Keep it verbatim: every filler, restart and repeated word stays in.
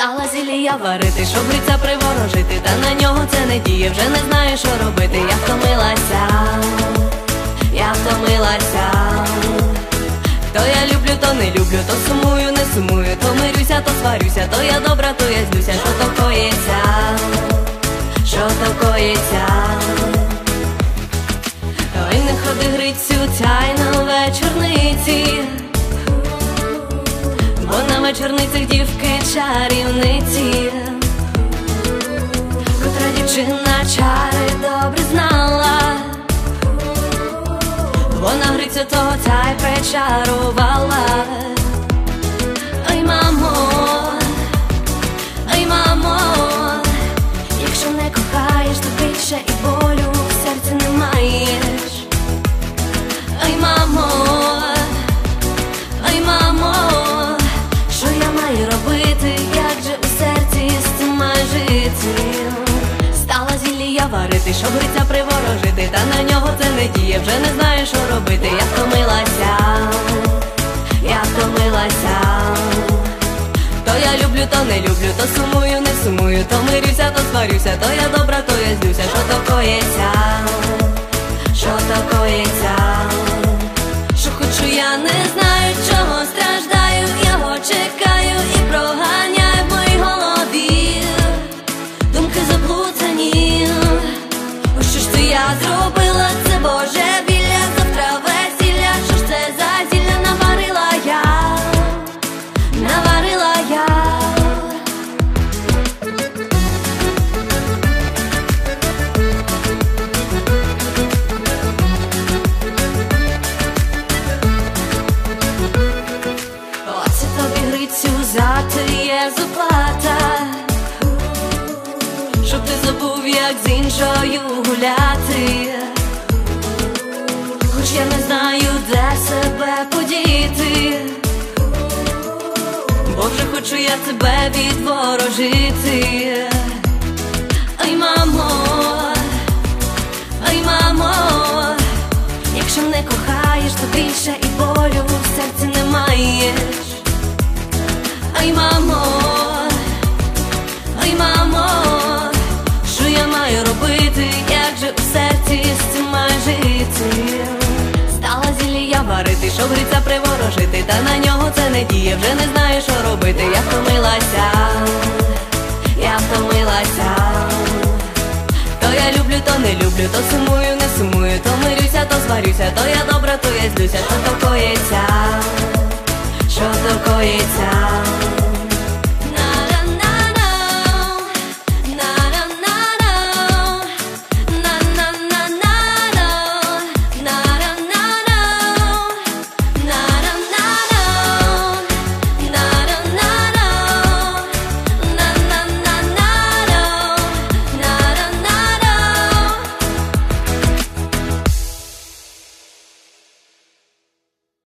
Стала зілля варити, щоб гриця приворожити, та на нього це не діє, вже не знаю, що робити. Я втомилася, я втомилася. То я люблю, то не люблю, то сумую, не сумую, то мирюся, то сварюся, то я добра, то я злюся. Що то коїться, що то коїться? Ой, не ходи, Грицю, тайно вечорниці, бо на вечорницях дівки чарівниці. Котра дівчина чари добре знала, вона Грицю того та й причарувала. Ой, мамо, ой, мамо, якщо не кохаєш, то більше і болю в серці не маєш. Ой, мамо, ой, мамо, що я маю робити, як же у серці з цим маю жити? Стала зілля варити, щоб Гриця приворожити, та на нього це не діє, вже не знаю, що робити. Я втомилася, я втомилася. То я люблю, то не люблю, то сумую, не сумую, то мирюся, то сварюся, то я добра, то я злюся. Що то коїться, що то коїться? Що хочу, я не знаю, чого страждаю, його чекаю і проганяю в моїй голові думки заплутані. Ось що ж це я зробила, це божевілля, завтра весілля. Що ж це за зілля наварила я, наварила я? Оце тобі, Грицю, за твоє заплата, щоб ти забув, як з іншою гуляти. Хоч я не знаю, де себе подіти, бо вже хочу я тебе відворожити. Ой, мамо, ой, мамо, якщо не кохаєш, то більше і болю в серці не маєш. Ой, мамо, ой, мамо, що я маю робити, як же у серці з цим маю жити? Стала зілля варити, щоб Гриця приворожити, та на нього це не діє, вже не знаю, що робити. Я втомилася, я втомилася. То я люблю, то не люблю, то сумую, не сумую, то мирюся, то сварюся, то я добра, то я злюся. Що то коїться, що то коїться?